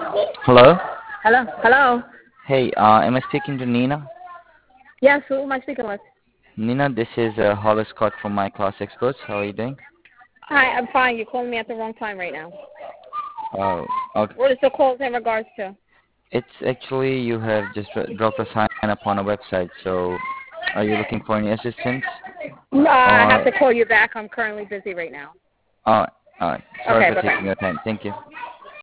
Hello? Hello? Hello? Hey, am I speaking to Nina? Yes, who am I speaking with? Nina, this is Hollis Scott from My Class Experts. How are you doing? Hi, I'm fine. You're calling me at the wrong time right now. Okay. What is the call in regards to? It's actually you have just dropped a sign up on a website, so are you looking for any assistance? I have Or, to call you back. I'm currently busy right now. alright, alright. Sorry Okay, for taking bye-bye. your time. Thank you.